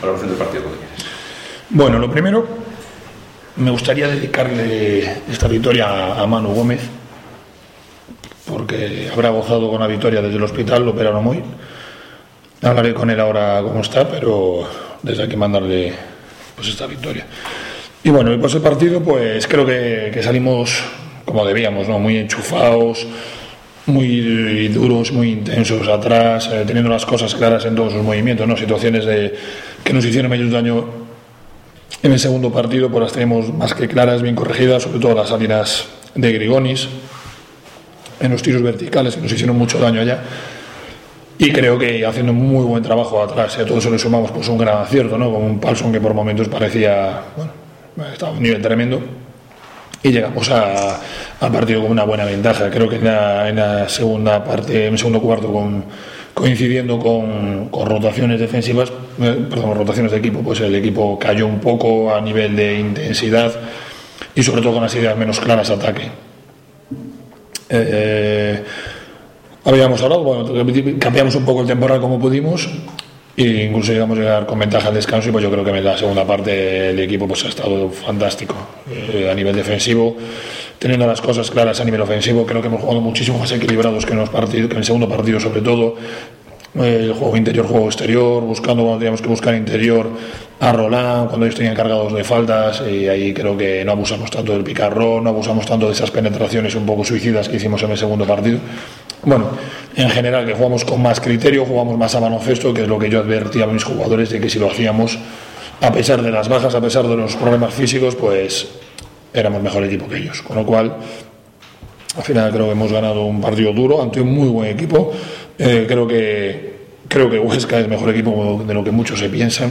Valoración del partido, ¿qué quieres? Bueno, lo primero, me gustaría dedicarle esta victoria a Manu Gómez, porque habrá gozado con la victoria desde el hospital, lo operaron hoy. Hablaré con él ahora cómo está, pero desde aquí mandarle pues esta victoria. Y bueno, pues el partido, pues creo que salimos como debíamos, ¿no? Muy enchufados, muy duros, muy intensos atrás, teniendo las cosas claras en todos sus movimientos, ¿no? Situaciones que nos hicieron menos daño en el segundo partido, pues las tenemos más que claras, bien corregidas, sobre todo las salidas de Grigonis, en los tiros verticales que nos hicieron mucho daño allá. Y creo que haciendo un muy buen trabajo atrás, a todo eso le sumamos pues un gran acierto, ¿no? Con un Paulson que por momentos parecía, bueno, estaba a un nivel tremendo, y llegamos al partido con una buena ventaja. Creo que en la segunda parte, en el segundo cuarto, coincidiendo con rotaciones defensivas, rotaciones de equipo, pues el equipo cayó un poco a nivel de intensidad y sobre todo con las ideas menos claras de ataque. Habíamos hablado, bueno, cambiamos un poco el temporal como pudimos e incluso llegamos a llegar con ventaja al descanso, y pues yo creo que en la segunda parte el equipo pues ha estado fantástico a nivel defensivo, teniendo las cosas claras a nivel ofensivo. Creo que hemos jugado muchísimo más equilibrados que en el segundo partido, sobre todo el juego interior, juego exterior, buscando cuando teníamos que buscar interior a Roland, cuando ellos tenían cargados de faltas, y ahí creo que no abusamos tanto del picarrón, no abusamos tanto de esas penetraciones un poco suicidas que hicimos en el segundo partido. Bueno, en general que jugamos con más criterio, jugamos más a baloncesto, que es lo que yo advertía a mis jugadores, de que si lo hacíamos, a pesar de las bajas, a pesar de los problemas físicos, pues éramos mejor equipo que ellos. Con lo cual, al final creo que hemos ganado un partido duro ante un muy buen equipo. Creo que Huesca es mejor equipo de lo que muchos se piensan,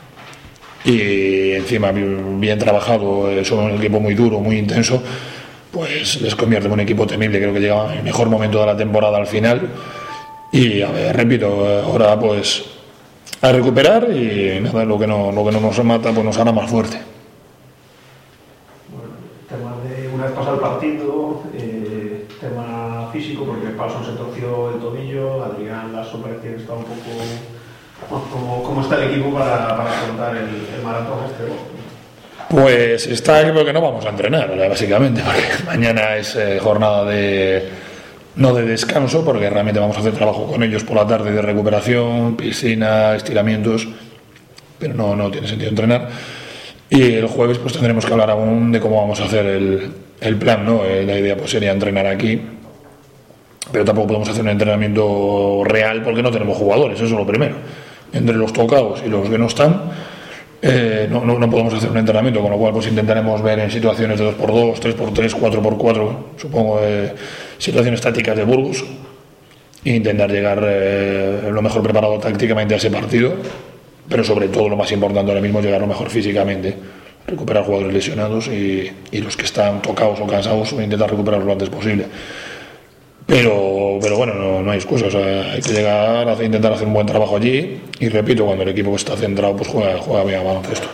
y encima bien trabajado, son un equipo muy duro, muy intenso, pues les convierte en un equipo temible. Creo que llega en el mejor momento de la temporada al final, y a ver, repito, ahora pues a recuperar, y nada, lo que no nos mata pues nos hará más fuerte. Bueno, tema de una vez pasado el partido, tema físico, porque Paulson se torció el tobillo, Adrián Lasso parecía que estaba un poco... ¿Cómo está el equipo para afrontar el maratón este? Pues está, creo que no vamos a entrenar, básicamente, porque mañana es jornada no de descanso, porque realmente vamos a hacer trabajo con ellos por la tarde de recuperación, piscina, estiramientos, pero no tiene sentido entrenar. Y el jueves pues tendremos que hablar aún de cómo vamos a hacer el plan, ¿no? La idea pues sería entrenar aquí, pero tampoco podemos hacer un entrenamiento real porque no tenemos jugadores, eso es lo primero. Entre los tocados y los que no están, no podemos hacer un entrenamiento, con lo cual pues intentaremos ver en situaciones de 2x2, 3x3, 4x4, supongo, situaciones tácticas de Burgos, e intentar llegar lo mejor preparado tácticamente a ese partido, pero sobre todo lo más importante ahora mismo es llegar lo mejor físicamente, recuperar jugadores lesionados y los que están tocados o cansados, intentar recuperarlos lo antes posible. Pero bueno, no hay excusas, o sea, hay que llegar a intentar hacer un buen trabajo allí, y repito, cuando el equipo está centrado pues juega bien a baloncesto.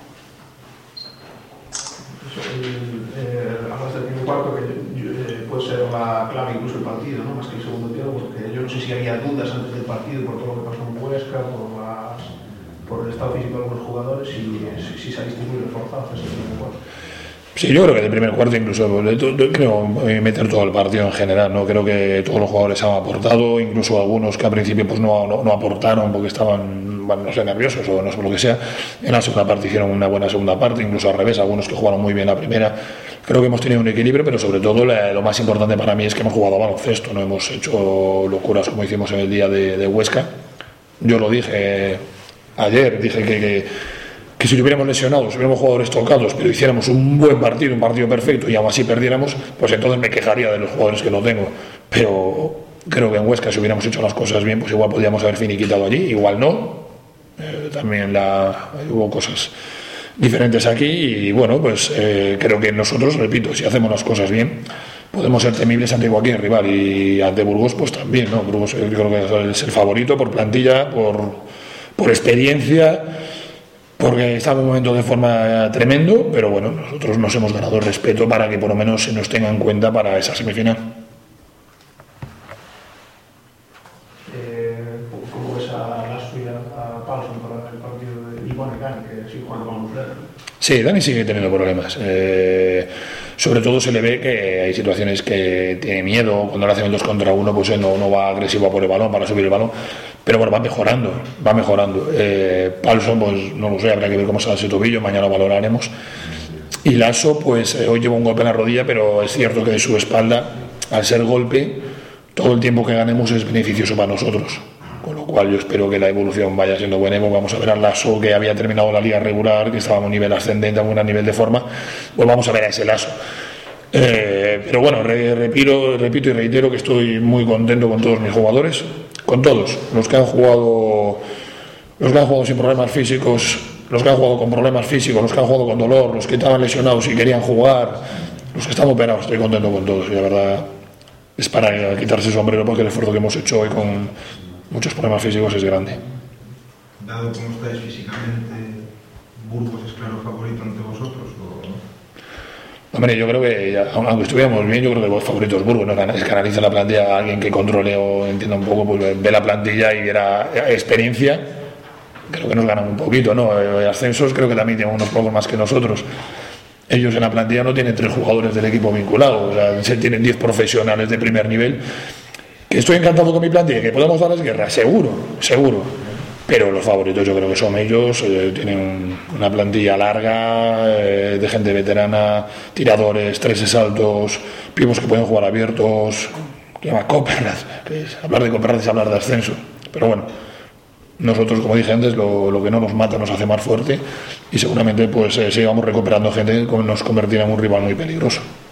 Hablas del primer cuarto, que puede ser la clave incluso el partido, ¿no? Más que el segundo tiempo, porque yo no sé si había dudas antes del partido por todo lo que pasó en Huesca, por el estado físico de algunos jugadores, y si saliste muy reforzados ese primer cuarto. Sí, yo creo que del primer cuarto incluso creo meter todo el partido en general, ¿no? Creo que todos los jugadores han aportado, incluso algunos que al principio pues no aportaron porque estaban, bueno, no sé, nerviosos o no sé por lo que sea. En la segunda parte hicieron una buena segunda parte, incluso al revés, algunos que jugaron muy bien la primera. Creo que hemos tenido un equilibrio, pero sobre todo lo más importante para mí es que hemos jugado a baloncesto, no hemos hecho locuras como hicimos en el día de Huesca. Yo lo dije ayer, dije que si hubiéramos lesionado, si hubiéramos jugadores tocados, pero hiciéramos un buen partido, un partido perfecto, y aún así perdiéramos, pues entonces me quejaría de los jugadores que no tengo. Pero creo que en Huesca, si hubiéramos hecho las cosas bien, pues igual podríamos haber finiquitado allí, igual no. También hubo cosas diferentes aquí, y bueno, pues creo que nosotros, repito, si hacemos las cosas bien, podemos ser temibles ante cualquier rival, y ante Burgos pues también, ¿no? Burgos yo creo que es el favorito por plantilla, por experiencia, porque está en un momento de forma tremendo, pero bueno, nosotros nos hemos ganado el respeto para que por lo menos se nos tenga en cuenta para esa semifinal. ¿Cómo ves a Lasso y a Paulson para el partido y pone Dani, que sigue jugando con Alfredo. Sí, Dani sigue teniendo problemas. Sobre todo se le ve que hay situaciones que tiene miedo. Cuando le hacen el 2 contra 1, pues él no va agresivo a por el balón, para subir el balón. Pero bueno, va mejorando. Palson, pues no lo sé, habrá que ver cómo sale ese tobillo, mañana lo valoraremos. Y Lasso, pues hoy lleva un golpe en la rodilla, pero es cierto que de su espalda, al ser golpe, todo el tiempo que ganemos es beneficioso para nosotros. Con lo cual yo espero que la evolución vaya siendo buena. Vamos a ver a Lasso, que había terminado la liga regular, que estaba a un nivel ascendente, a un gran nivel de forma, pues vamos a ver a ese Lasso. Pero bueno, repito y reitero que estoy muy contento con todos mis jugadores, con todos, los que han jugado sin problemas físicos, los que han jugado con problemas físicos, los que han jugado con dolor, los que estaban lesionados y querían jugar, los que están operados. Estoy contento con todos y la verdad es para quitarse el sombrero, porque el esfuerzo que hemos hecho hoy con muchos problemas físicos es grande. Dado cómo estáis físicamente, ¿Burgos es claro favorito ante vosotros? Hombre, yo creo que, aunque estuviéramos bien, yo creo que el favorito es Burgos, ¿no? Es que analiza la plantilla, alguien que controle o entienda un poco, pues ve la plantilla y viera experiencia, creo que nos ganan un poquito, ¿no? Ascensos creo que también tienen unos pocos más que nosotros. Ellos en la plantilla no tienen 3 jugadores del equipo vinculados, o sea, tienen 10 profesionales de primer nivel. Que estoy encantado con mi plantilla, que podemos darles guerra, seguro. Pero los favoritos yo creo que son ellos. Tienen una plantilla larga, de gente veterana, tiradores, 3 altos, pibos que pueden jugar abiertos, que llama Copperrath, hablar de Copperrath es hablar de ascenso. Pero bueno, nosotros, como dije antes, lo que no nos mata nos hace más fuerte, y seguramente pues sigamos recuperando gente que nos convertirá en un rival muy peligroso.